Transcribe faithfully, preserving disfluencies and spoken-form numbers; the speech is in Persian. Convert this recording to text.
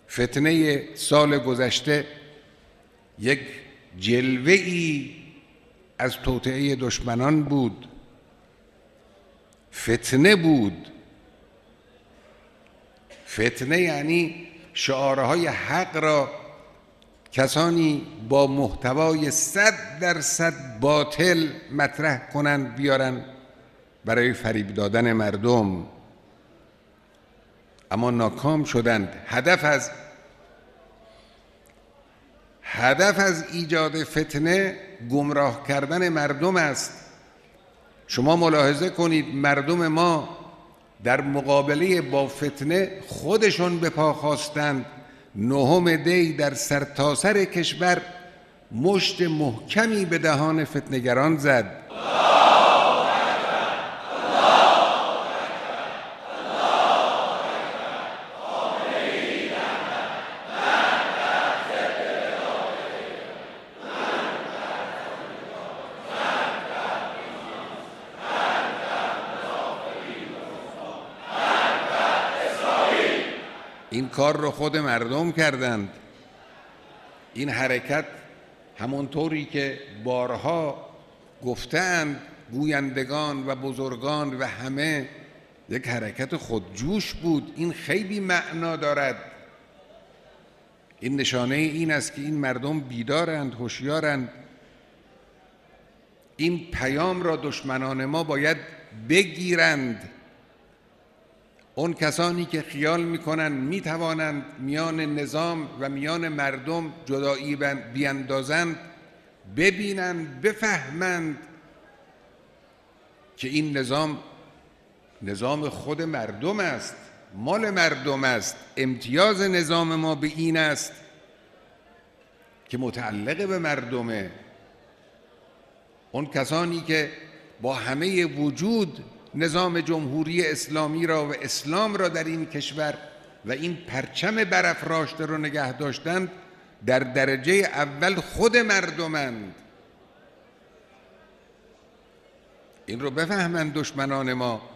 فتنه سال گذشته یک جلوه‌ای از توطئه دشمنان بود، فتنه بود. فتنه یعنی شعارهای حق را کسانی با محتوای صد درصد باطل مطرح کنند بیارن برای فریب دادن مردم، اما ناکام شدند. هدف از هدف از ایجاد فتنه گمراه کردن مردم است. شما ملاحظه کنید مردم ما در مقابله با فتنه خودشون به پا خواستند. نهم دی در سرتاسر کشور مشت محکمی به دهان فتنه‌گران زد. این کار رو خود مردم کردند. این حرکت همونطوری که بارها گفتند گویندگان و بزرگان و همه، یک حرکت خودجوش بود. این خیلی معنا دارد. این نشانه این است که این مردم بیدارند، هوشیارند. این پیام را دشمنان ما باید بگیرند. اون کسانی که خیال میکنن میتوانند میان نظام و میان مردم جدایی بیندازند، ببینند، بفهمند که این نظام نظام خود مردم است، مال مردم است. امتیاز نظام ما به این است که متعلق به مردمه. اون کسانی که با همه وجود نظام جمهوری اسلامی را و اسلام را در این کشور و این پرچم برافراشته را نگه داشتند، در درجه اول خود مردمند. این رو بفهمند دشمنان ما.